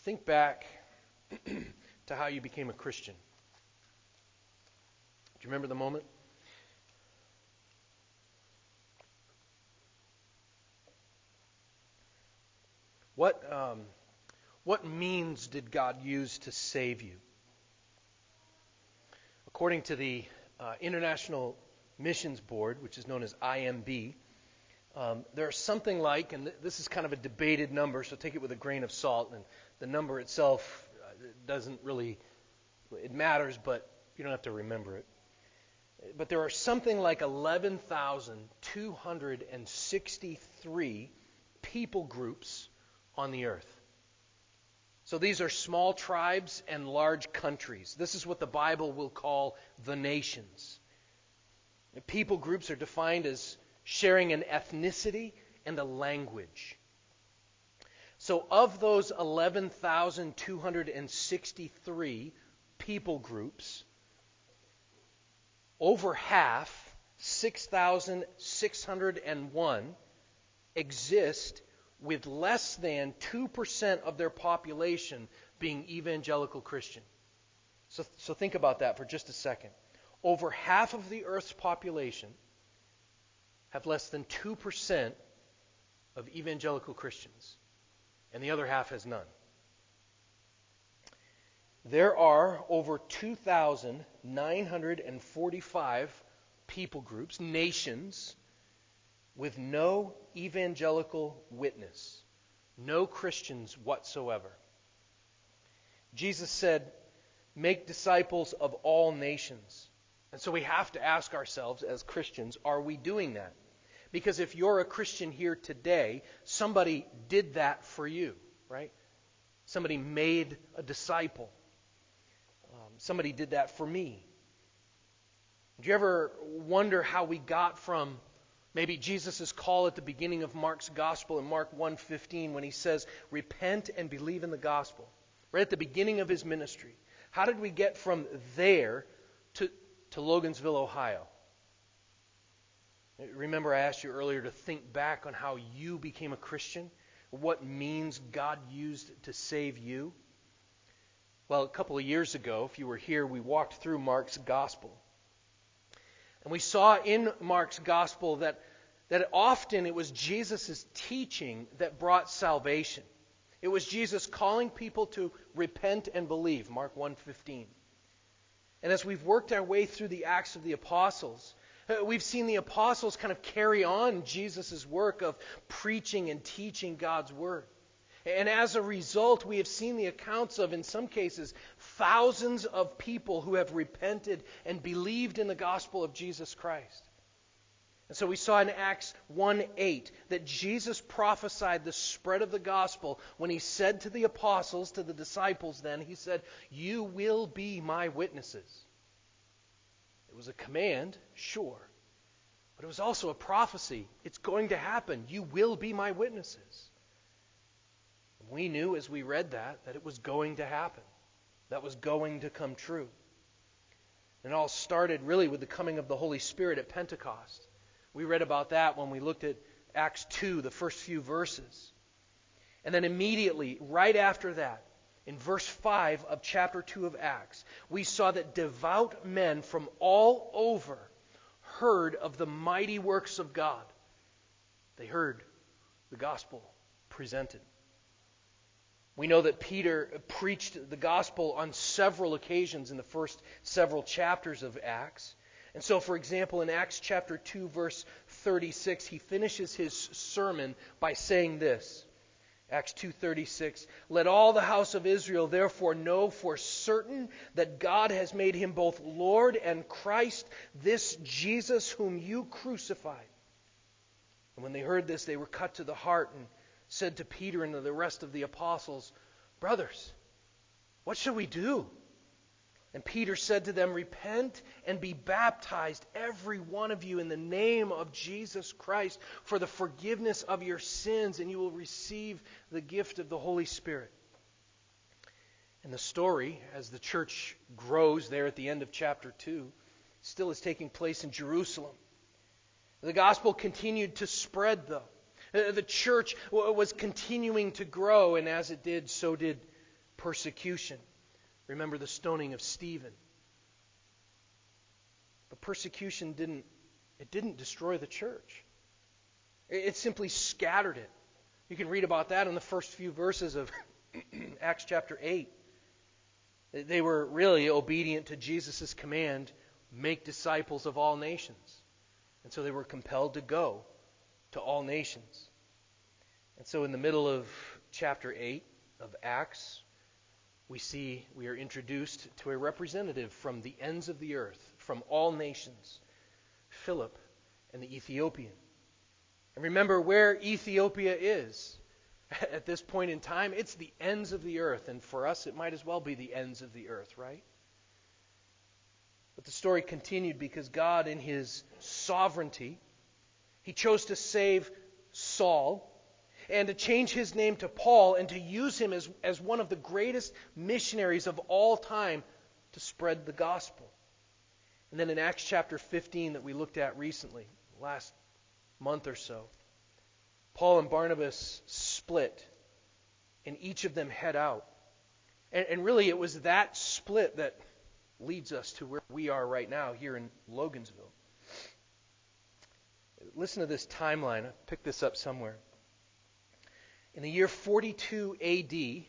Think back to how you became a Christian. Do you remember the moment? What means did God use to save you? According to the International Missions Board, which is known as IMB, there are something like, and this is kind of a debated number, so take it with a grain of salt, and the number itself doesn't really, it matters, but you don't have to remember it. But there are something like 11,263 people groups on the earth. So these are small tribes and large countries. This is what the Bible will call the nations. The people groups are defined as sharing an ethnicity and a language. So of those 11,263 people groups, over half, 6,601, exist with less than 2% of their population being evangelical Christian. So think about that for just a second. Over half of the earth's population have less than 2% of evangelical Christians, and the other half has none. There are over 2,945 people groups, nations, with no evangelical witness, no Christians whatsoever. Jesus said, "Make disciples of all nations." And so we have to ask ourselves as Christians, are we doing that? Because if you're a Christian here today, somebody did that for you, right? Somebody made a disciple. Somebody did that for me. Do you ever wonder how we got from maybe Jesus' call at the beginning of Mark's gospel in Mark 1:15 when he says, "Repent and believe in the gospel," right at the beginning of his ministry? How did we get from there to Logan'sville, Ohio? Remember I asked you earlier to think back on how you became a Christian, what means God used to save you. Well, a couple of years ago, if you were here, we walked through Mark's gospel. And we saw in Mark's gospel that often it was Jesus' teaching that brought salvation. It was Jesus calling people to repent and believe, Mark 1:15. And as we've worked our way through the Acts of the Apostles, we've seen the apostles kind of carry on Jesus' work of preaching and teaching God's Word. And as a result, we have seen the accounts of, in some cases, thousands of people who have repented and believed in the gospel of Jesus Christ. And so we saw in Acts 1:8 that Jesus prophesied the spread of the gospel when he said to the apostles, to the disciples then, he said, "You will be my witnesses." It was a command, sure, but it was also a prophecy. It's going to happen. You will be my witnesses. We knew as we read that it was going to happen. That was going to come true. And it all started really with the coming of the Holy Spirit at Pentecost. We read about that when we looked at Acts 2, the first few verses. And then immediately, right after that, in verse 5 of chapter 2 of Acts, we saw that devout men from all over heard of the mighty works of God. They heard the gospel presented. We know that Peter preached the gospel on several occasions in the first several chapters of Acts. And so, for example, in Acts chapter 2, verse 36, he finishes his sermon by saying this. Acts 2:36, "Let all the house of Israel therefore know for certain that God has made him both Lord and Christ, this Jesus whom you crucified." And when they heard this, they were cut to the heart and said to Peter and to the rest of the apostles, "Brothers, what shall we do?" And Peter said to them, "Repent and be baptized, every one of you, in the name of Jesus Christ, for the forgiveness of your sins, and you will receive the gift of the Holy Spirit." And the story, as the church grows there at the end of chapter 2, still is taking place in Jerusalem. The gospel continued to spread, though. The church was continuing to grow, and as it did, so did persecution. Remember the stoning of Stephen. But persecution didn't destroy the church. It simply scattered it. You can read about that in the first few verses of Acts chapter 8. They were really obedient to Jesus' command, make disciples of all nations. And so they were compelled to go to all nations. And so in the middle of chapter 8 of Acts, we are introduced to a representative from the ends of the earth, from all nations, Philip and the Ethiopian. And remember where Ethiopia is at this point in time. It's the ends of the earth, and for us it might as well be the ends of the earth, right? But the story continued because God, in His sovereignty, He chose to save Saul and to change his name to Paul and to use him as one of the greatest missionaries of all time to spread the gospel. And then in Acts chapter 15 that we looked at recently, last month or so, Paul and Barnabas split, and each of them head out. And really it was that split that leads us to where we are right now here in Logansville. Listen to this timeline. I picked this up somewhere. In the year 42 A.D.,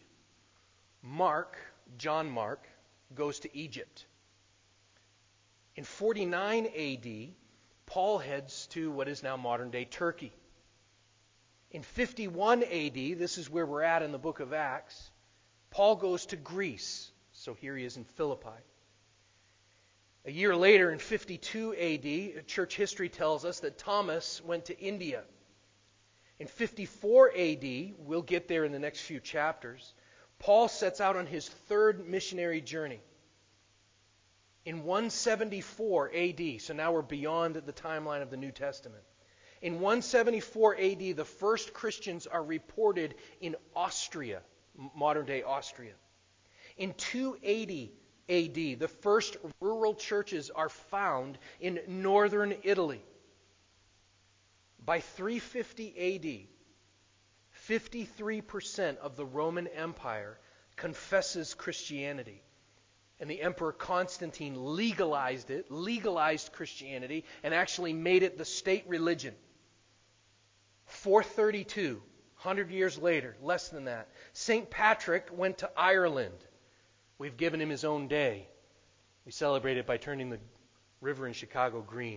John Mark, goes to Egypt. In 49 A.D., Paul heads to what is now modern-day Turkey. In 51 A.D., this is where we're at in the book of Acts, Paul goes to Greece. So here he is in Philippi. A year later, in 52 A.D., church history tells us that Thomas went to India. In 54 A.D., we'll get there in the next few chapters, Paul sets out on his third missionary journey. In 174 A.D., so now we're beyond the timeline of the New Testament. In 174 A.D., the first Christians are reported in Austria, modern-day Austria. In 280 A.D., the first rural churches are found in northern Italy. By 350 A.D., 53% of the Roman Empire confesses Christianity. And the Emperor Constantine legalized Christianity, and actually made it the state religion. 432, 100 years later, less than that, St. Patrick went to Ireland. We've given him his own day. We celebrate it by turning the river in Chicago green.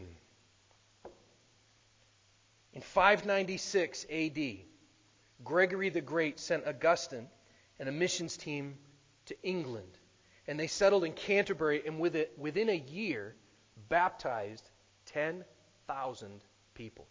In 596 A.D., Gregory the Great sent Augustine and a missions team to England. And they settled in Canterbury, and within a year, baptized 10,000 people.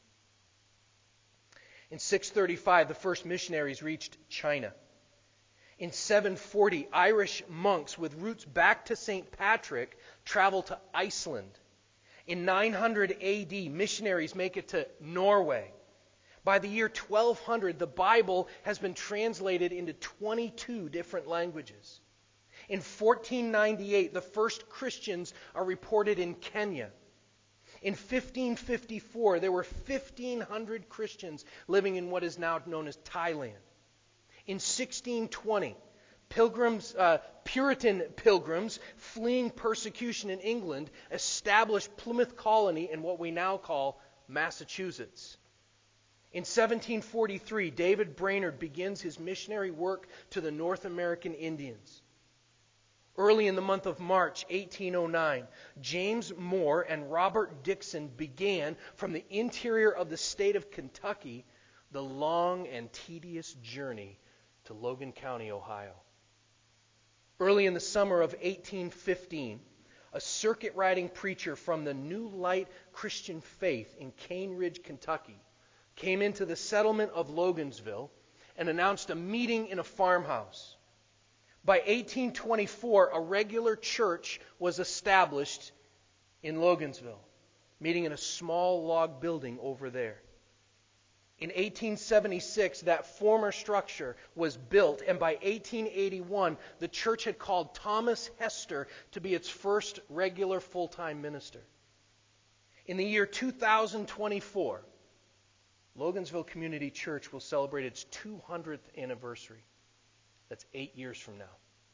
In 635, the first missionaries reached China. In 740, Irish monks with roots back to St. Patrick traveled to Iceland. In 900 A.D., missionaries make it to Norway. By the year 1200, the Bible has been translated into 22 different languages. In 1498, the first Christians are reported in Kenya. In 1554, there were 1,500 Christians living in what is now known as Thailand. In 1620, Puritan pilgrims fleeing persecution in England established Plymouth Colony in what we now call Massachusetts. In 1743, David Brainerd begins his missionary work to the North American Indians. Early in the month of March 1809, James Moore and Robert Dixon began from the interior of the state of Kentucky the long and tedious journey to Logan County, Ohio. Early in the summer of 1815, a circuit-riding preacher from the New Light Christian Faith in Cane Ridge, Kentucky, came into the settlement of Logansville and announced a meeting in a farmhouse. By 1824, a regular church was established in Logansville, meeting in a small log building over there. In 1876, that former structure was built, and by 1881, the church had called Thomas Hester to be its first regular full-time minister. In the year 2024, Logansville Community Church will celebrate its 200th anniversary. That's 8 years from now.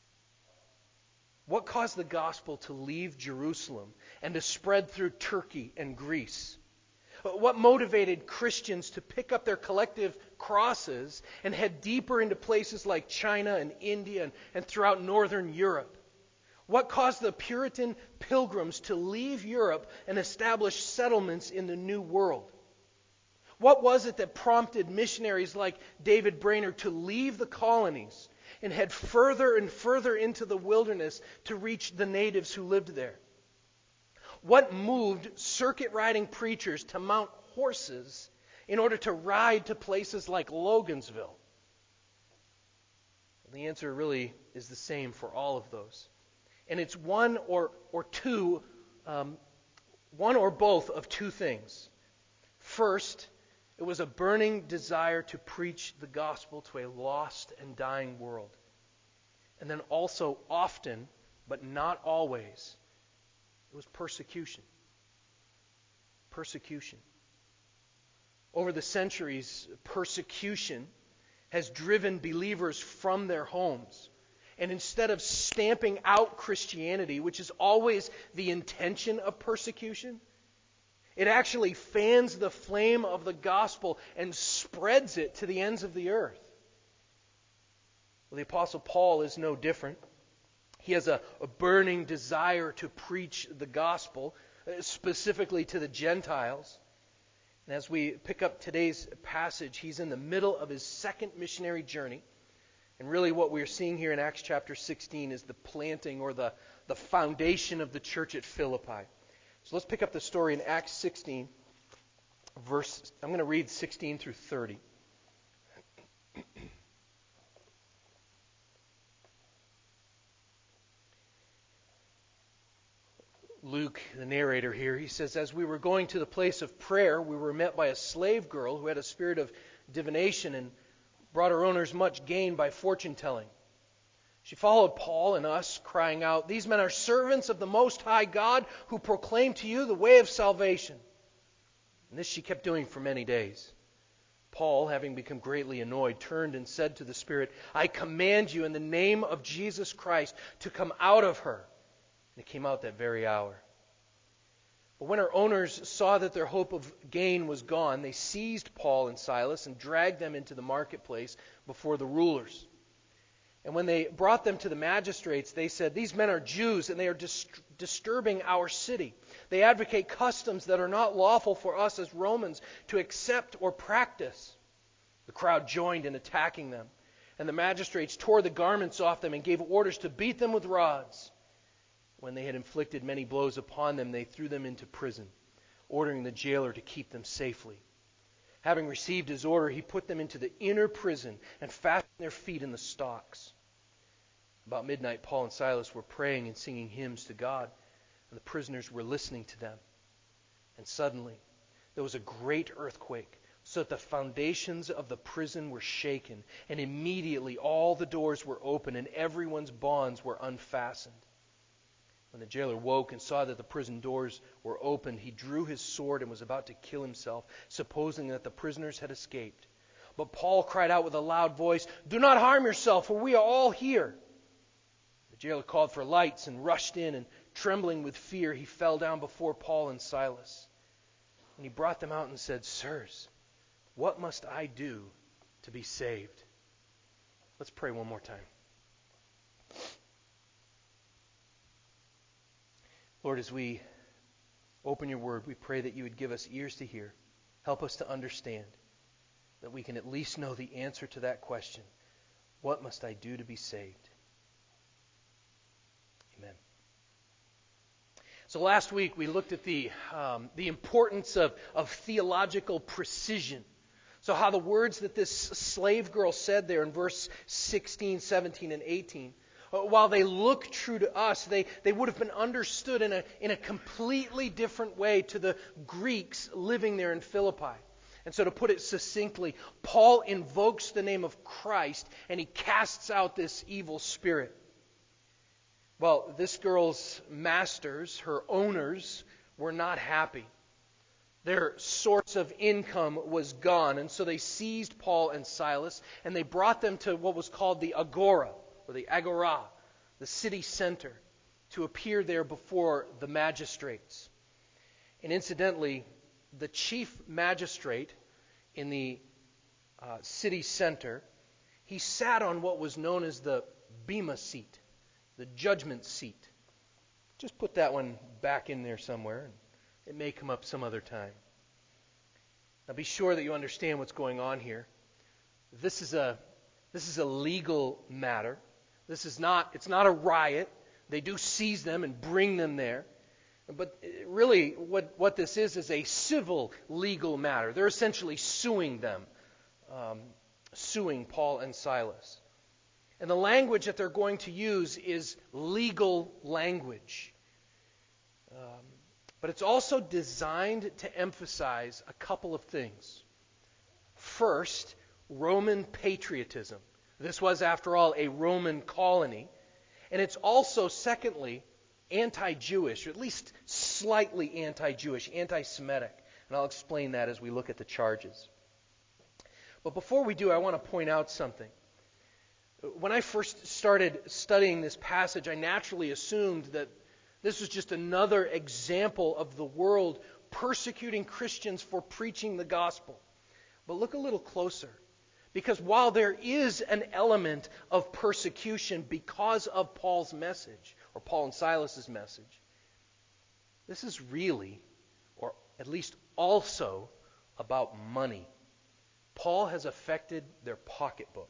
What caused the gospel to leave Jerusalem and to spread through Turkey and Greece? What motivated Christians to pick up their collective crosses and head deeper into places like China and India and throughout northern Europe? What caused the Puritan pilgrims to leave Europe and establish settlements in the New World? What was it that prompted missionaries like David Brainerd to leave the colonies and head further and further into the wilderness to reach the natives who lived there? What moved circuit-riding preachers to mount horses in order to ride to places like Logansville? The answer really is the same for all of those. And it's one or both of two things. First, it was a burning desire to preach the gospel to a lost and dying world. And then also often, but not always, it was persecution. Persecution. Over the centuries, persecution has driven believers from their homes. And instead of stamping out Christianity, which is always the intention of persecution, it actually fans the flame of the gospel and spreads it to the ends of the earth. Well, the Apostle Paul is no different. He has a burning desire to preach the gospel, specifically to the Gentiles. And as we pick up today's passage, he's in the middle of his second missionary journey. And really what we're seeing here in Acts chapter 16 is the planting or the foundation of the church at Philippi. So let's pick up the story in Acts 16, I'm going to read 16 through 30. Luke, the narrator here, he says, "As we were going to the place of prayer, we were met by a slave girl who had a spirit of divination and brought her owners much gain by fortune-telling. She followed Paul and us, crying out, 'These men are servants of the Most High God who proclaim to you the way of salvation.' And this she kept doing for many days. Paul, having become greatly annoyed, turned and said to the spirit, 'I command you in the name of Jesus Christ to come out of her.' And it came out that very hour. But when her owners saw that their hope of gain was gone, they seized Paul and Silas and dragged them into the marketplace before the rulers. And when they brought them to the magistrates, they said, 'These men are Jews, and they are disturbing our city. They advocate customs that are not lawful for us as Romans to accept or practice.' The crowd joined in attacking them, and the magistrates tore the garments off them and gave orders to beat them with rods. When they had inflicted many blows upon them, they threw them into prison, ordering the jailer to keep them safely. Having received his order, he put them into the inner prison and fastened their feet in the stocks. About midnight, Paul and Silas were praying and singing hymns to God, and the prisoners were listening to them. And suddenly, there was a great earthquake, so that the foundations of the prison were shaken, and immediately all the doors were open and everyone's bonds were unfastened. When the jailer woke and saw that the prison doors were opened, he drew his sword and was about to kill himself, supposing that the prisoners had escaped. But Paul cried out with a loud voice, 'Do not harm yourself, for we are all here.' The jailer called for lights and rushed in, and trembling with fear, he fell down before Paul and Silas. And he brought them out and said, 'Sirs, what must I do to be saved?'" Let's pray one more time. Lord, as we open your word, we pray that you would give us ears to hear. Help us to understand, that we can at least know the answer to that question. What must I do to be saved? Amen. So last week we looked at the importance of theological precision. So how the words that this slave girl said there in verse 16, 17, and 18, while they look true to us, they would have been understood in a completely different way to the Greeks living there in Philippi. And so to put it succinctly, Paul invokes the name of Christ and he casts out this evil spirit. Well, this girl's masters, her owners, were not happy. Their source of income was gone, and so they seized Paul and Silas and they brought them to what was called the Agora, or the Agora, the city center. to appear there before the magistrates. And incidentally, the chief magistrate in the city center, he sat on what was known as the Bema seat, the judgment seat. Just put that one back in there somewhere, and it may come up some other time. Now be sure that you understand what's going on here. This is a legal matter. It's not a riot. They do seize them and bring them there. But really what this is a civil legal matter. They're essentially suing them, suing Paul and Silas. And the language that they're going to use is legal language. But it's also designed to emphasize a couple of things. First, Roman patriotism. This was, after all, a Roman colony. And it's also, secondly, anti-Jewish, or at least slightly anti-Jewish, anti-Semitic. And I'll explain that as we look at the charges. But before we do, I want to point out something. When I first started studying this passage, I naturally assumed that this was just another example of the world persecuting Christians for preaching the gospel. But look a little closer. Because while there is an element of persecution because of Paul's message, or Paul and Silas's message, this is really, or at least also, about money. Paul has affected their pocketbook.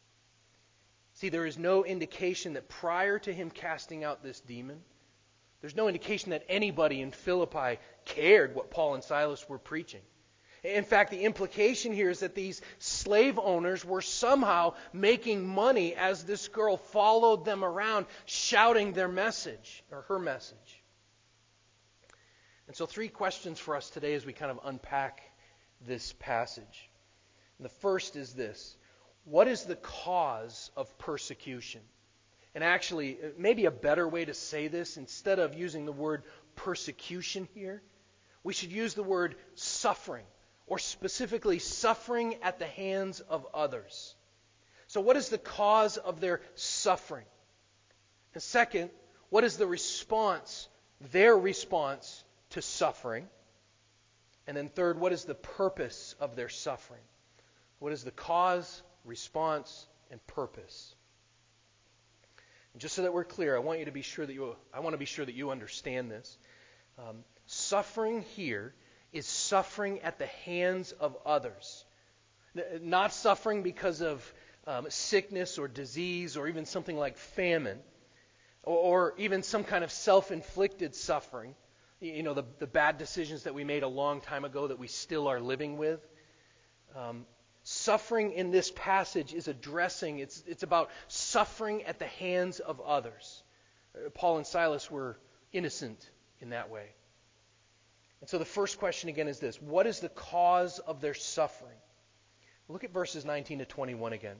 See, there is no indication that prior to him casting out this demon, there's no indication that anybody in Philippi cared what Paul and Silas were preaching. In fact, the implication here is that these slave owners were somehow making money as this girl followed them around shouting their message, or her message. And so 3 questions for us today as we kind of unpack this passage. And the first is this: what is the cause of persecution? And actually, maybe a better way to say this, instead of using the word persecution here, we should use the word suffering, or specifically suffering at the hands of others. So what is the cause of their suffering? And second, what is the response, their response to suffering? And then third, what is the purpose of their suffering? What is the cause, response, and purpose? And just so that we're clear, I want to be sure that you understand this. Suffering here is suffering at the hands of others. Not suffering because of sickness or disease or even something like famine, or even some kind of self-inflicted suffering. You know, the bad decisions that we made a long time ago that we still are living with. Suffering in this passage is addressing, it's about suffering at the hands of others. Paul and Silas were innocent in that way. And so the first question again is this: what is the cause of their suffering? Look at verses 19 to 21 again.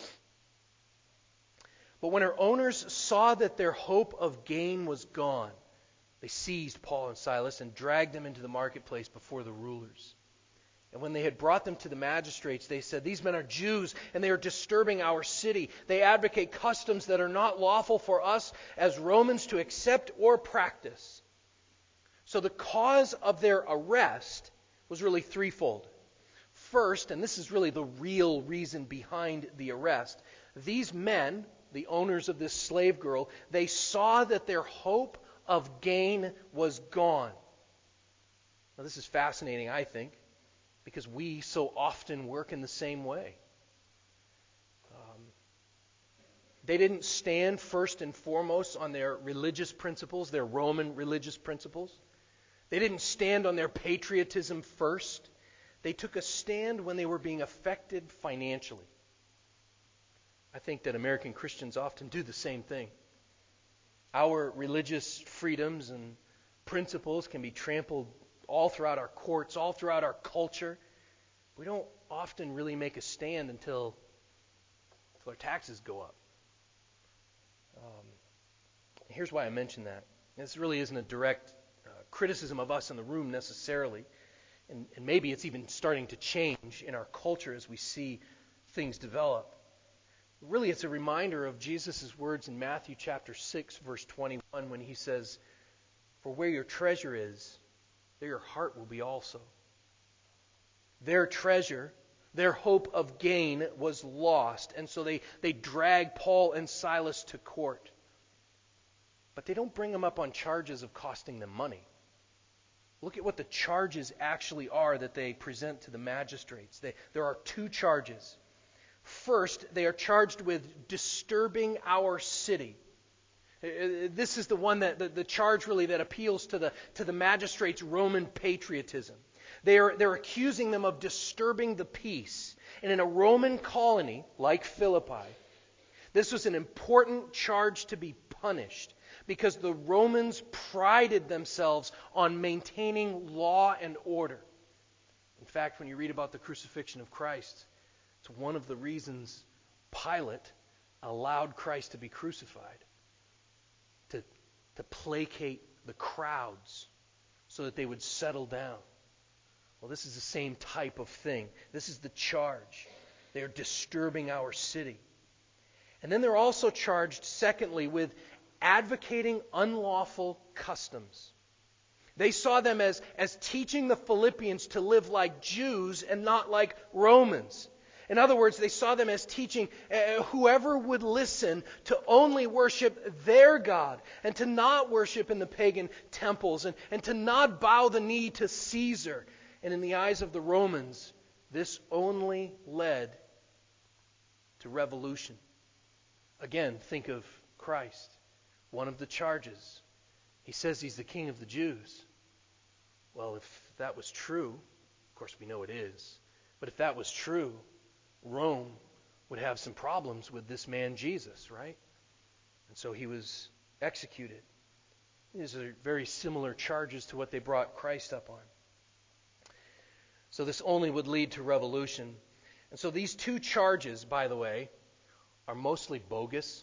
But when her owners saw that their hope of gain was gone, they seized Paul and Silas and dragged them into the marketplace before the rulers. And when they had brought them to the magistrates, they said, "These men are Jews, and they are disturbing our city. They advocate customs that are not lawful for us as Romans to accept or practice." So the cause of their arrest was really threefold. First, and this is really the real reason behind the arrest, these men, the owners of this slave girl, they saw that their hope of gain was gone. Now this is fascinating, I think, because we so often work in the same way. They didn't stand first and foremost on their religious principles, their Roman religious principles. They didn't stand on their patriotism first. They took a stand when they were being affected financially. I think that American Christians often do the same thing. Our religious freedoms and principles can be trampled all throughout our courts, all throughout our culture. We don't often really make a stand until our taxes go up. Here's why I mention that. This really isn't a direct criticism of us in the room necessarily, and maybe it's even starting to change in our culture as we see things develop. Really, it's a reminder of Jesus' words in Matthew chapter 6, verse 21, when he says, "For where your treasure is, there your heart will be also." Their treasure, their hope of gain was lost, and so they drag Paul and Silas to court. But they don't bring them up on charges of costing them money. Look at what the charges actually are that they present to the magistrates. There are two charges. First, they are charged with disturbing our city. This is the one that the charge really that appeals to the magistrates' Roman patriotism. They're accusing them of disturbing the peace. And in a Roman colony like Philippi, this was an important charge to be punished because the Romans prided themselves on maintaining law and order. In fact, when you read about the crucifixion of Christ, it's one of the reasons Pilate allowed Christ to be crucified, to placate the crowds so that they would settle down. Well, this is the same type of thing. This is the charge. They are disturbing our city. And then they're also charged, secondly, with advocating unlawful customs. They saw them as teaching the Philippians to live like Jews and not like Romans. In other words, they saw them as teaching whoever would listen to only worship their God and to not worship in the pagan temples and to not bow the knee to Caesar. And in the eyes of the Romans, this only led to revolution. Again, think of Christ. One of the charges. He says he's the king of the Jews. Well, if that was true, of course we know it is, but if that was true, Rome would have some problems with this man Jesus, right? And so he was executed. These are very similar charges to what they brought Christ up on. So this only would lead to revolution. And so these two charges, by the way, are mostly bogus.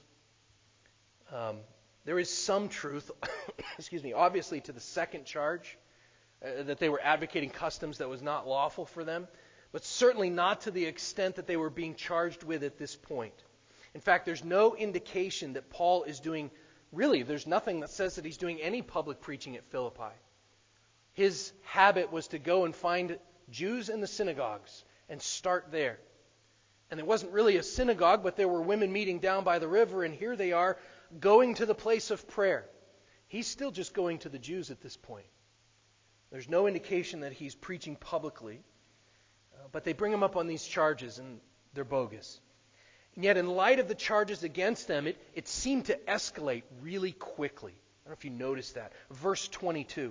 There is some truth, obviously to the second charge, that they were advocating customs that was not lawful for them, but certainly not to the extent that they were being charged with at this point. In fact, there's no indication that Paul is doing, really, there's nothing that says that he's doing any public preaching at Philippi. His habit was to go and find Jews in the synagogues and start there. And there wasn't really a synagogue, but there were women meeting down by the river, and here they are going to the place of prayer. He's still just going to the Jews at this point. There's no indication that he's preaching publicly. But they bring him up on these charges, and they're bogus. And yet, in light of the charges against them, it seemed to escalate really quickly. I don't know if you noticed that. Verse 22.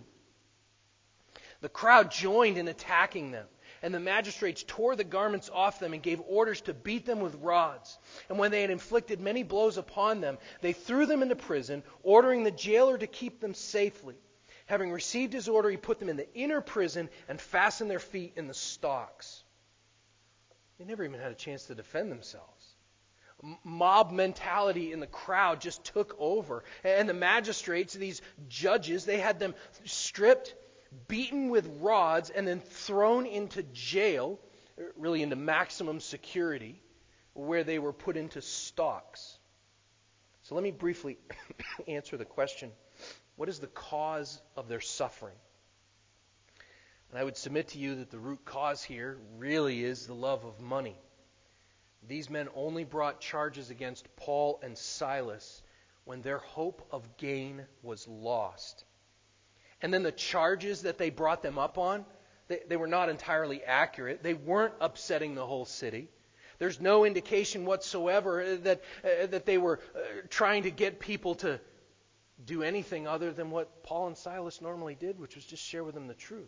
The crowd joined in attacking them, and the magistrates tore the garments off them and gave orders to beat them with rods. And when they had inflicted many blows upon them, they threw them into prison, ordering the jailer to keep them safely. Having received his order, he put them in the inner prison and fastened their feet in the stocks. They never even had a chance to defend themselves. Mob mentality in the crowd just took over. And the magistrates, these judges, they had them stripped, beaten with rods, and then thrown into jail, really into maximum security, where they were put into stocks. So let me briefly answer the question, what is the cause of their suffering? And I would submit to you that the root cause here really is the love of money. These men only brought charges against Paul and Silas when their hope of gain was lost. And then the charges that they brought them up on, they were not entirely accurate. They weren't upsetting the whole city. There's no indication whatsoever that they were trying to get people to do anything other than what Paul and Silas normally did, which was just share with them the truth.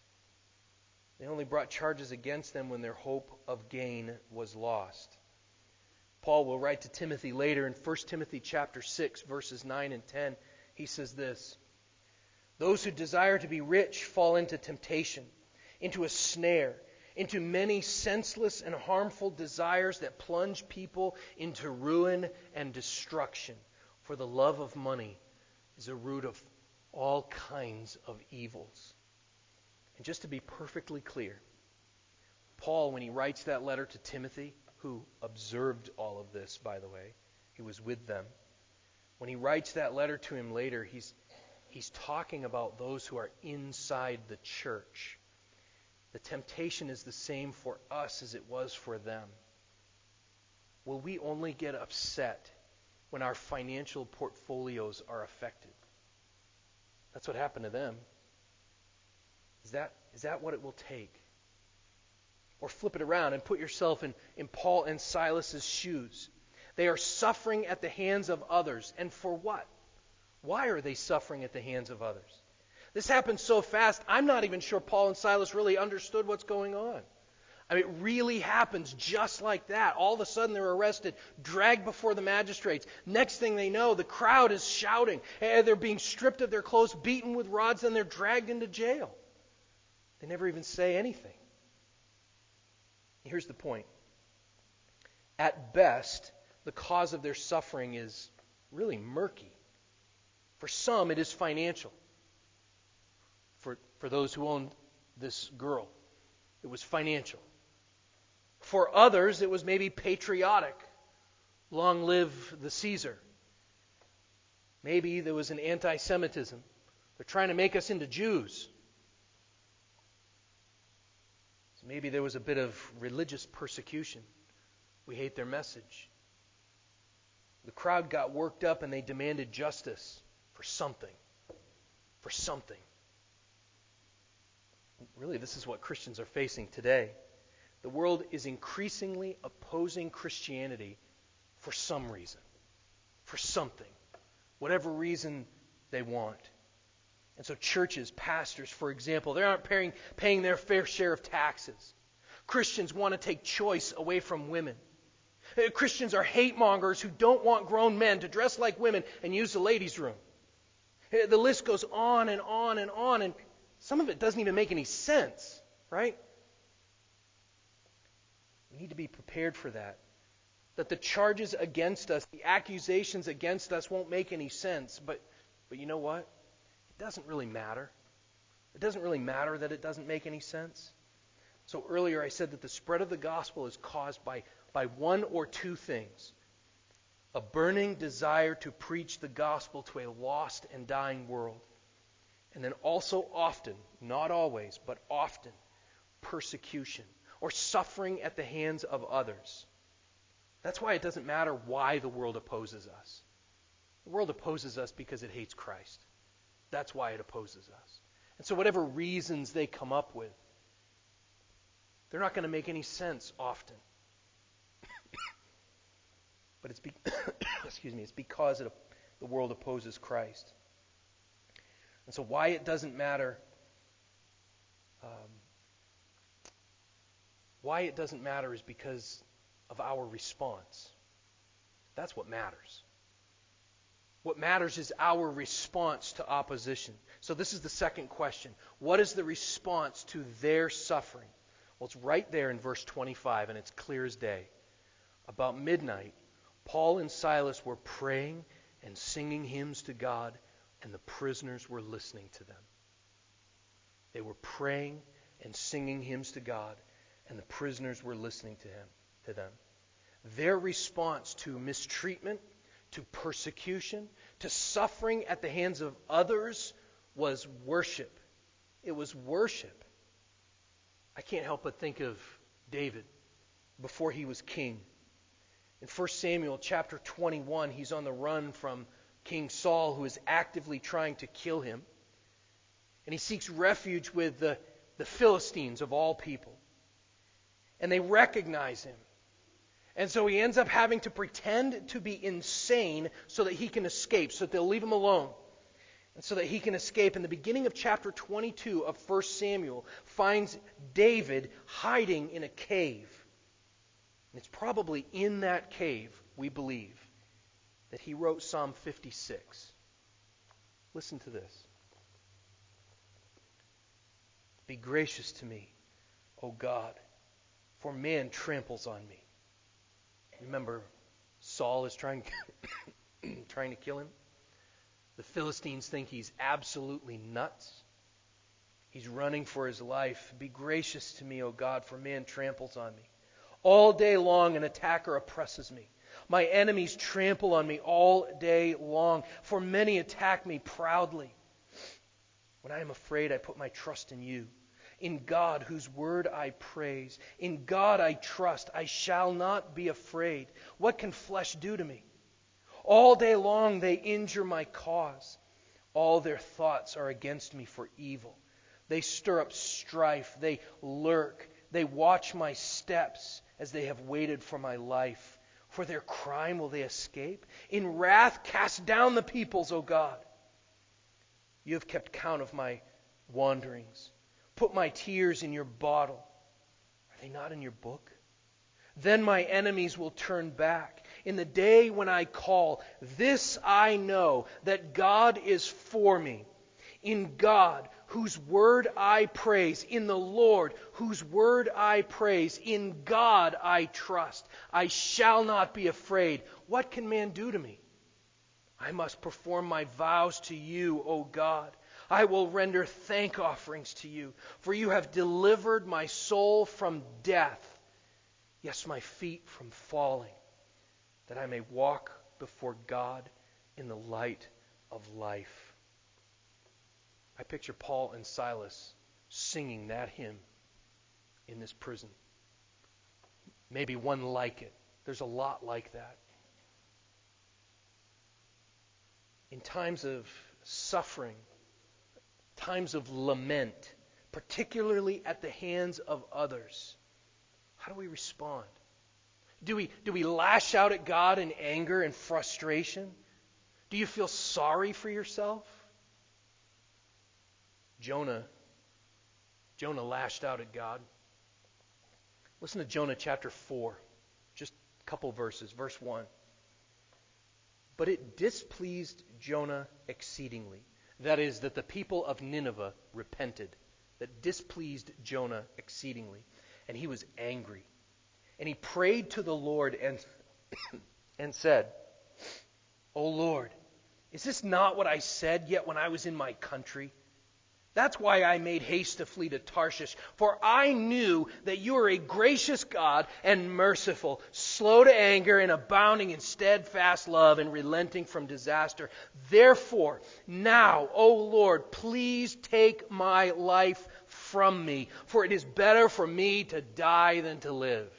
They only brought charges against them when their hope of gain was lost. Paul will write to Timothy later in 1 Timothy chapter 6, verses 9 and 10. He says this, "Those who desire to be rich fall into temptation, into a snare, into many senseless and harmful desires that plunge people into ruin and destruction. For the love of money is a root of all kinds of evils." And just to be perfectly clear, Paul, when he writes that letter to Timothy, who observed all of this, by the way. He was with them. When he writes that letter to him later, he's talking about those who are inside the church. The temptation is the same for us as it was for them. Will we only get upset when our financial portfolios are affected? That's what happened to them. Is that what it will take? Or flip it around and put yourself in Paul and Silas's shoes. They are suffering at the hands of others. And for what? Why are they suffering at the hands of others? This happened so fast, I'm not even sure Paul and Silas really understood what's going on. I mean, it really happens just like that. All of a sudden they're arrested, dragged before the magistrates. Next thing they know, the crowd is shouting. They're being stripped of their clothes, beaten with rods, and they're dragged into jail. They never even say anything. Here's the point. At best, the cause of their suffering is really murky. For some, it is financial. For those who owned this girl, it was financial. For others, it was maybe patriotic. Long live the Caesar. Maybe there was an anti-Semitism. They're trying to make us into Jews. So maybe there was a bit of religious persecution. We hate their message. The crowd got worked up and they demanded justice for something. For something. Really, this is what Christians are facing today. The world is increasingly opposing Christianity for some reason. For something. Whatever reason they want. And so churches, pastors, for example, they aren't paying their fair share of taxes. Christians want to take choice away from women. Christians are hate mongers who don't want grown men to dress like women and use the ladies' room. The list goes on and on and on, and some of it doesn't even make any sense, right? We need to be prepared for that. That the charges against us, the accusations against us won't make any sense. But you know what? It doesn't really matter. It doesn't really matter that it doesn't make any sense. So earlier I said that the spread of the gospel is caused by one or two things. A burning desire to preach the gospel to a lost and dying world. And then also often, not always, but often, persecution or suffering at the hands of others. That's why it doesn't matter why the world opposes us. The world opposes us because it hates Christ. That's why it opposes us. And so whatever reasons they come up with, they're not going to make any sense often. But it's it's because the world opposes Christ. And so why it doesn't matter, is because of our response. That's what matters. What matters is our response to opposition. So this is the second question. What is the response to their suffering? Well, it's right there in verse 25, and it's clear as day. About midnight, Paul and Silas were praying and singing hymns to God, and the prisoners were listening to them. They were praying and singing hymns to God, and the prisoners were listening to them. Their response to mistreatment, to persecution, to suffering at the hands of others was worship. It was worship. I can't help but think of David before he was king. In 1 Samuel chapter 21, he's on the run from King Saul, who is actively trying to kill him. And he seeks refuge with the Philistines of all people. And they recognize him. And so he ends up having to pretend to be insane so that he can escape, so that they'll leave him alone. And so that he can escape. And the beginning of chapter 22 of 1 Samuel finds David hiding in a cave. And it's probably in that cave, we believe, that he wrote Psalm 56. Listen to this. Be gracious to me, O God, for man tramples on me. Remember, Saul is trying to kill him. The Philistines think he's absolutely nuts. He's running for his life. Be gracious to me, O God, for man tramples on me. All day long an attacker oppresses me. My enemies trample on me all day long, for many attack me proudly. When I am afraid, I put my trust in you. In God, whose word I praise. In God I trust. I shall not be afraid. What can flesh do to me? All day long they injure my cause. All their thoughts are against me for evil. They stir up strife. They lurk. They watch my steps as they have waited for my life. For their crime will they escape? In wrath cast down the peoples, O God. You have kept count of my wanderings. Put my tears in your bottle. Are they not in your book? Then my enemies will turn back. In the day when I call, this I know, that God is for me. In God, whose word I praise. In the Lord, whose word I praise. In God I trust. I shall not be afraid. What can man do to me? I must perform my vows to you, O God. I will render thank offerings to you, for you have delivered my soul from death, yes, my feet from falling, that I may walk before God in the light of life. I picture Paul and Silas singing that hymn in this prison. Maybe one like it. There's a lot like that. In times of suffering, times of lament, particularly at the hands of others, how do we respond? Do we lash out at God in anger and frustration? Do you feel sorry for yourself? Jonah lashed out at God. Listen to Jonah chapter 4, just a couple verses. Verse 1. But it displeased Jonah exceedingly. That is, that the people of Nineveh repented. That displeased Jonah exceedingly. And he was angry. And he prayed to the Lord and said, O Lord, is this not what I said yet when I was in my country? That's why I made haste to flee to Tarshish, for I knew that you are a gracious God and merciful, slow to anger and abounding in steadfast love and relenting from disaster. Therefore, now, O Lord, please take my life from me, for it is better for me to die than to live.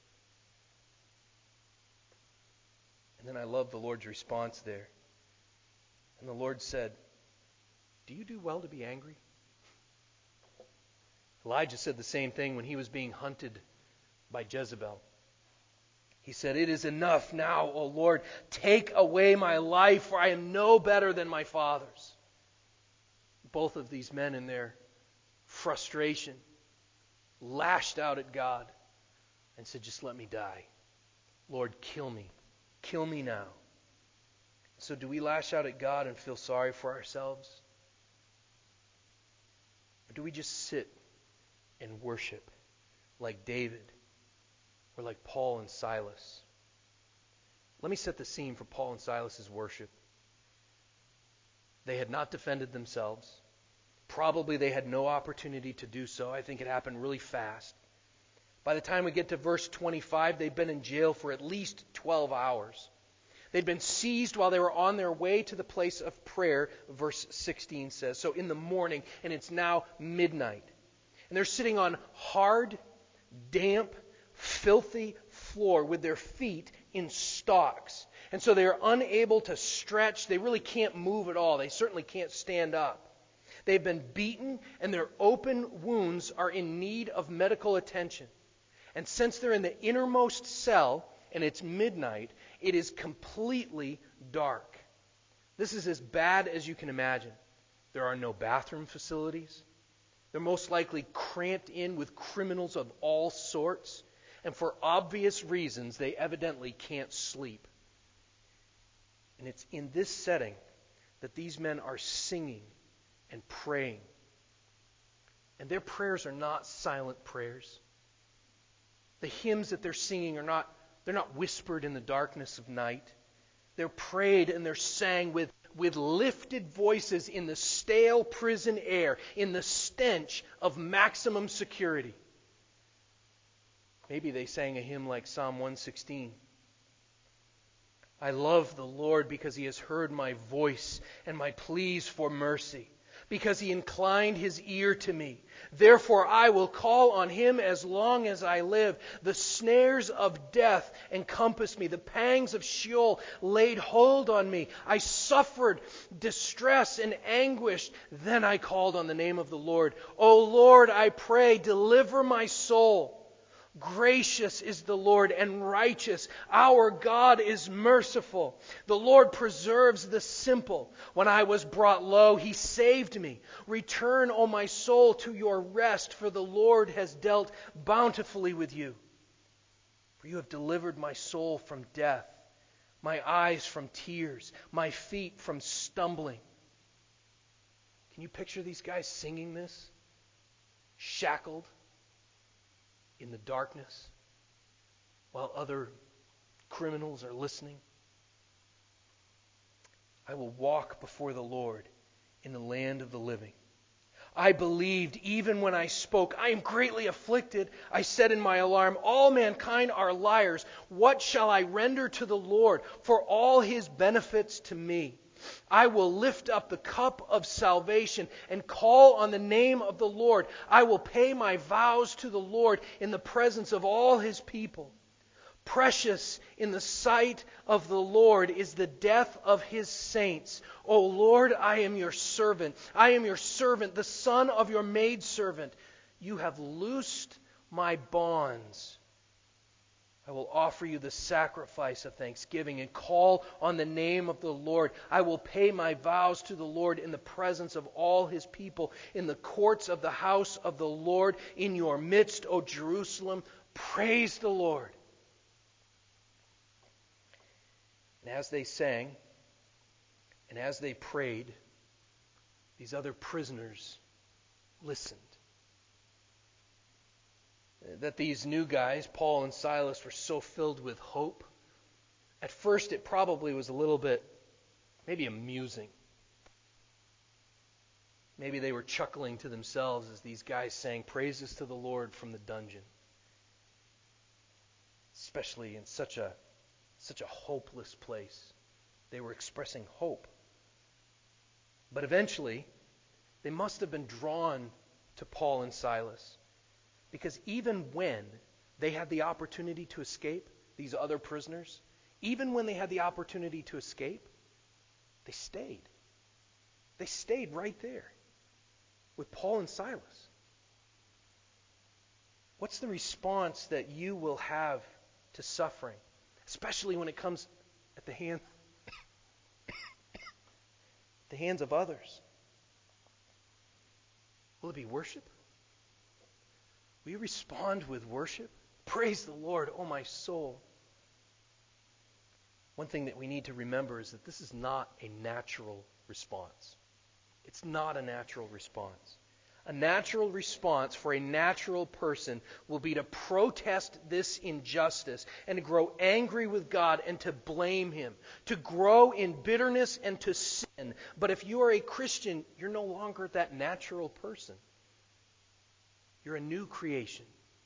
And then I love the Lord's response there. And the Lord said, do you do well to be angry? Elijah said the same thing when he was being hunted by Jezebel. He said, it is enough now, O Lord. Take away my life, for I am no better than my fathers. Both of these men in their frustration lashed out at God and said, just let me die. Lord, kill me. Kill me now. So do we lash out at God and feel sorry for ourselves? Or do we just sit and worship like David or like Paul and Silas? Let me set the scene for Paul and Silas's worship. They had not defended themselves. Probably they had no opportunity to do so. I think it happened really fast. By the time we get to verse 25, they'd been in jail for at least 12 hours. They'd been seized while they were on their way to the place of prayer, verse 16 says. So in the morning, and it's now midnight. And they're sitting on hard, damp, filthy floor with their feet in stocks. And so they're unable to stretch. They really can't move at all. They certainly can't stand up. They've been beaten, and their open wounds are in need of medical attention. And since they're in the innermost cell, and it's midnight, it is completely dark. This is as bad as you can imagine. There are no bathroom facilities. They're most likely cramped in with criminals of all sorts. And for obvious reasons, they evidently can't sleep. And it's in this setting that these men are singing and praying. And their prayers are not silent prayers. The hymns that they're singing they're not whispered in the darkness of night. They're prayed and they're sang with lifted voices in the stale prison air, in the stench of maximum security. Maybe they sang a hymn like Psalm 116. I love the Lord because He has heard my voice and my pleas for mercy, because He inclined His ear to me. Therefore I will call on Him as long as I live. The snares of death encompassed me. The pangs of Sheol laid hold on me. I suffered distress and anguish. Then I called on the name of the Lord. O Lord, I pray, deliver my soul. Gracious is the Lord and righteous. Our God is merciful. The Lord preserves the simple. When I was brought low, He saved me. Return, O my soul, to your rest, for the Lord has dealt bountifully with you. For you have delivered my soul from death, my eyes from tears, my feet from stumbling. Can you picture these guys singing this? Shackled in the darkness, while other criminals are listening. I will walk before the Lord in the land of the living. I believed even when I spoke. I am greatly afflicted. I said in my alarm, all mankind are liars. What shall I render to the Lord for all His benefits to me? I will lift up the cup of salvation and call on the name of the Lord. I will pay my vows to the Lord in the presence of all His people. Precious in the sight of the Lord is the death of His saints. O Lord, I am your servant. I am your servant, the son of your maidservant. You have loosed my bonds. I will offer you the sacrifice of thanksgiving and call on the name of the Lord. I will pay my vows to the Lord in the presence of all His people, in the courts of the house of the Lord, in your midst, O Jerusalem. Praise the Lord. And as they sang, and as they prayed, these other prisoners listened. That these new guys, Paul and Silas, were so filled with hope. At first it probably was a little bit, maybe amusing. Maybe they were chuckling to themselves as these guys sang praises to the Lord from the dungeon. Especially in such a hopeless place. They were expressing hope. But eventually, they must have been drawn to Paul and Silas. Because even when they had the opportunity to escape, these other prisoners, even when they had the opportunity to escape, they stayed. They stayed right there with Paul and Silas. What's the response that you will have to suffering, especially when it comes at the hands of others? Will it be worship? Will you respond with worship? Praise the Lord, O my soul. One thing that we need to remember is that this is not a natural response. It's not a natural response. A natural response for a natural person will be to protest this injustice and to grow angry with God and to blame Him, to grow in bitterness and to sin. But if you are a Christian, you're no longer that natural person. You're a new creation.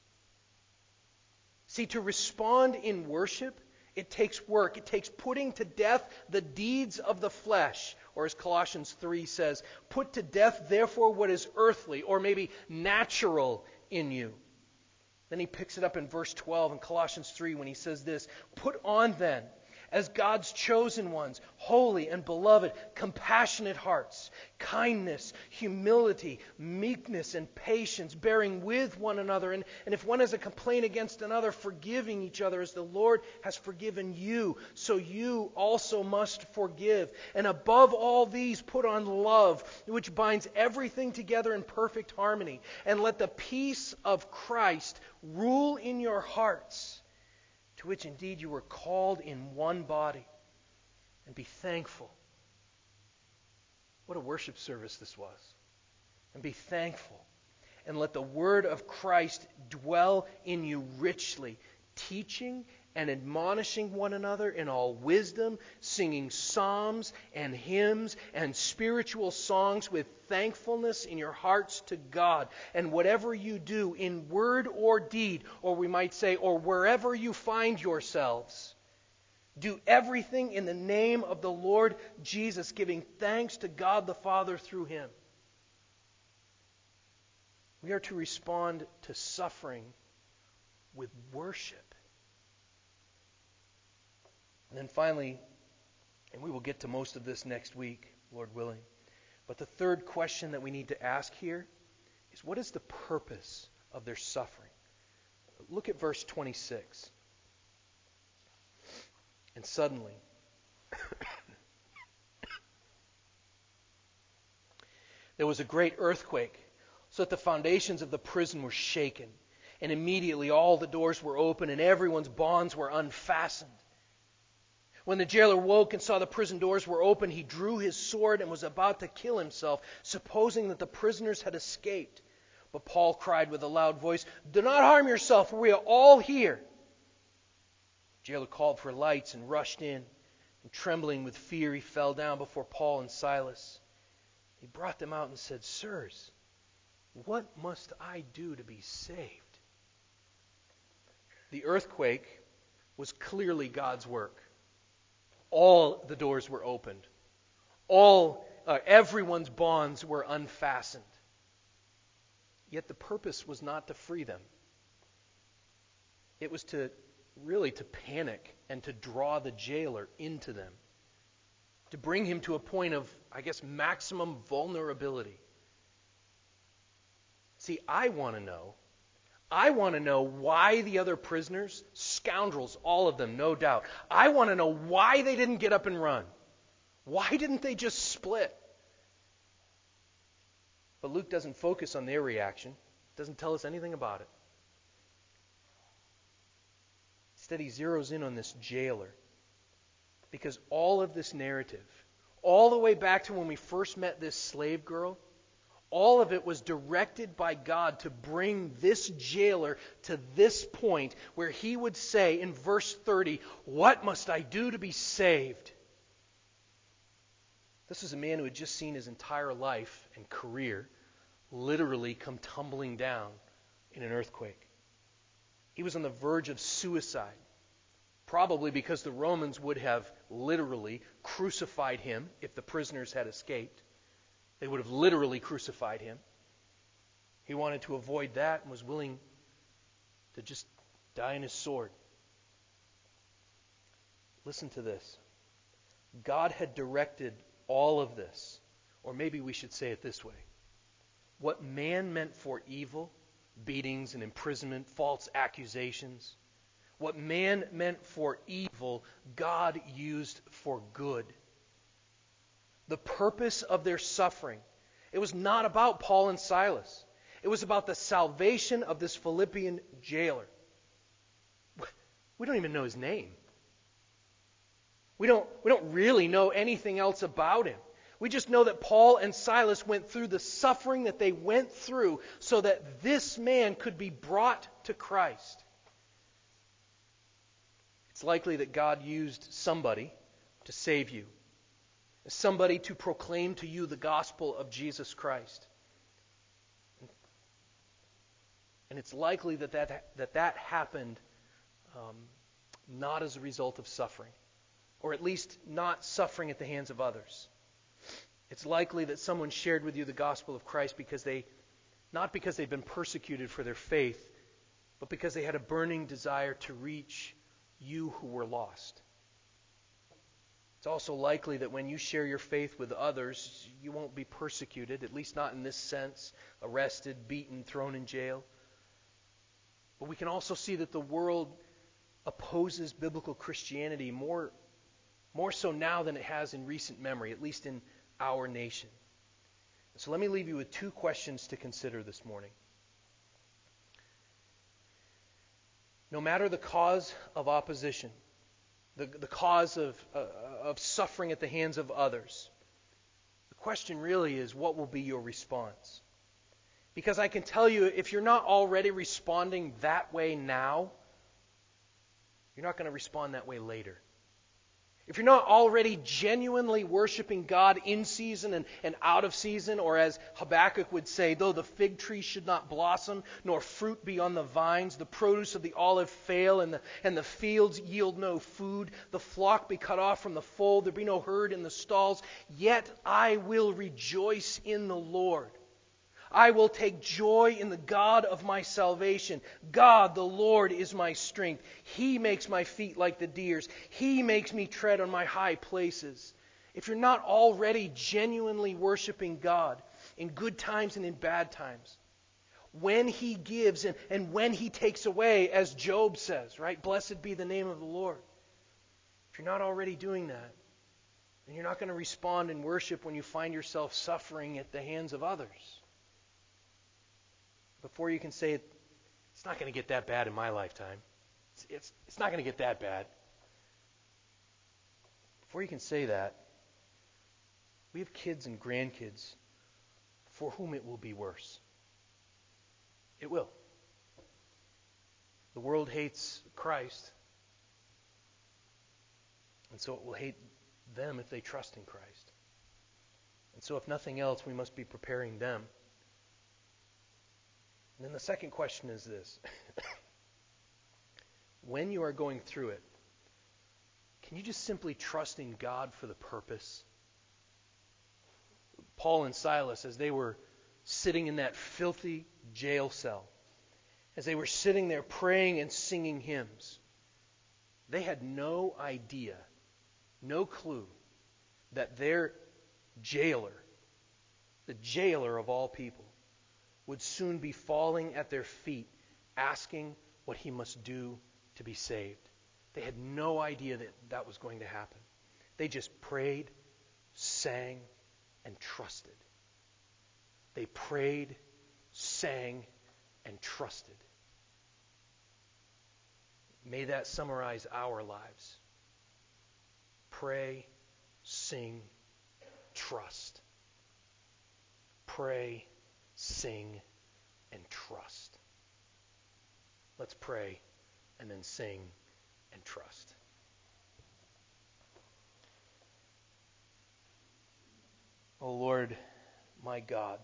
See, to respond in worship, it takes work. It takes putting to death the deeds of the flesh. Or as Colossians 3 says, put to death therefore what is earthly or maybe natural in you. Then he picks it up in verse 12 in Colossians 3 when he says this, put on then, as God's chosen ones, holy and beloved, compassionate hearts, kindness, humility, meekness, and patience, bearing with one another. And if one has a complaint against another, forgiving each other as the Lord has forgiven you, so you also must forgive. And above all these, put on love, which binds everything together in perfect harmony. And let the peace of Christ rule in your hearts, to which indeed you were called in one body, and be thankful. What a worship service this was. And be thankful. And let the word of Christ dwell in you richly, teaching and admonishing one another in all wisdom, singing psalms and hymns and spiritual songs with thankfulness in your hearts to God. And whatever you do in word or deed, or we might say, or wherever you find yourselves, do everything in the name of the Lord Jesus, giving thanks to God the Father through Him. We are to respond to suffering with worship. And then finally, and we will get to most of this next week, Lord willing, but the third question that we need to ask here is, what is the purpose of their suffering? Look at verse 26. And suddenly, there was a great earthquake, so that the foundations of the prison were shaken. And immediately all the doors were open and everyone's bonds were unfastened. When the jailer woke and saw the prison doors were open, he drew his sword and was about to kill himself, supposing that the prisoners had escaped. But Paul cried with a loud voice, "Do not harm yourself, for we are all here." The jailer called for lights and rushed in. And trembling with fear, he fell down before Paul and Silas. He brought them out and said, "Sirs, what must I do to be saved?" The earthquake was clearly God's work. All the doors were opened. Everyone's bonds were unfastened. Yet the purpose was not to free them. It was to panic and to draw the jailer into them. To bring him to a point of, maximum vulnerability. See, I want to know why the other prisoners, scoundrels, all of them, no doubt, I want to know why they didn't get up and run. Why didn't they just split? But Luke doesn't focus on their reaction. Doesn't tell us anything about it. Instead, he zeroes in on this jailer. Because all of this narrative, all the way back to when we first met this slave girl, all of it was directed by God to bring this jailer to this point where he would say in verse 30, "What must I do to be saved?" This is a man who had just seen his entire life and career literally come tumbling down in an earthquake. He was on the verge of suicide, probably because the Romans would have literally crucified him if the prisoners had escaped. They would have literally crucified him. He wanted to avoid that and was willing to just die in his sword. Listen to this. God had directed all of this, or maybe we should say it this way. What man meant for evil, beatings and imprisonment, false accusations, what man meant for evil, God used for good. The purpose of their suffering, it was not about Paul and Silas. It was about the salvation of this Philippian jailer. We don't even know his name. We don't really know anything else about him. We just know that Paul and Silas went through the suffering that they went through so that this man could be brought to Christ. It's likely that God used somebody to save you. Somebody to proclaim to you the gospel of Jesus Christ. And it's likely that happened not as a result of suffering, or at least not suffering at the hands of others. It's likely that someone shared with you the gospel of Christ not because they've been persecuted for their faith, but because they had a burning desire to reach you who were lost. It's also likely that when you share your faith with others, you won't be persecuted, at least not in this sense, arrested, beaten, thrown in jail. But we can also see that the world opposes biblical Christianity more so now than it has in recent memory, at least in our nation. So let me leave you with two questions to consider this morning. No matter the cause of opposition, the cause of suffering at the hands of others, the question really is, what will be your response? Because I can tell you, if you're not already responding that way now, you're not going to respond that way later. If you're not already genuinely worshiping God in season and out of season, or as Habakkuk would say, though the fig tree should not blossom, nor fruit be on the vines, the produce of the olive fail, and the fields yield no food, the flock be cut off from the fold, there be no herd in the stalls, yet I will rejoice in the Lord. I will take joy in the God of my salvation. God, the Lord, is my strength. He makes my feet like the deer's. He makes me tread on my high places. If you're not already genuinely worshiping God in good times and in bad times, when He gives and when He takes away, as Job says, right? Blessed be the name of the Lord. If you're not already doing that, then you're not going to respond in worship when you find yourself suffering at the hands of others. Before you can say it's not going to get that bad in my lifetime. It's not going to get that bad. Before you can say that, we have kids and grandkids for whom it will be worse. It will. The world hates Christ, and so it will hate them if they trust in Christ. And so if nothing else, we must be preparing them. And then the second question is this. When you are going through it, can you just simply trust in God for the purpose? Paul and Silas, as they were sitting in that filthy jail cell, as they were sitting there praying and singing hymns, they had no idea, no clue, that their jailer, the jailer of all people, would soon be falling at their feet, asking what he must do to be saved. They had no idea that that was going to happen. They just prayed, sang, and trusted. They prayed, sang, and trusted. May that summarize our lives. Pray, sing, trust. Pray, sing, and trust. Let's pray and then sing and trust. O Lord, my God,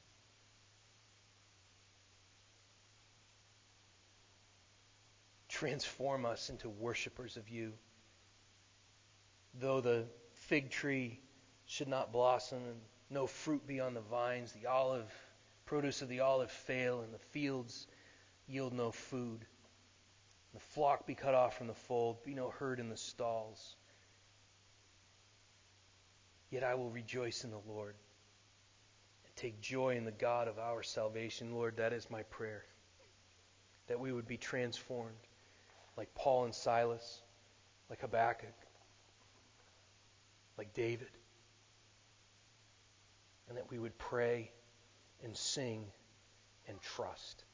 transform us into worshipers of you. Though the fig tree should not blossom and no fruit be on the vines, the produce of the olive fail, and the fields yield no food. The flock be cut off from the fold, be no herd in the stalls. Yet I will rejoice in the Lord and take joy in the God of our salvation. Lord, that is my prayer, that we would be transformed like Paul and Silas, like Habakkuk, like David, and that we would pray and sing and trust.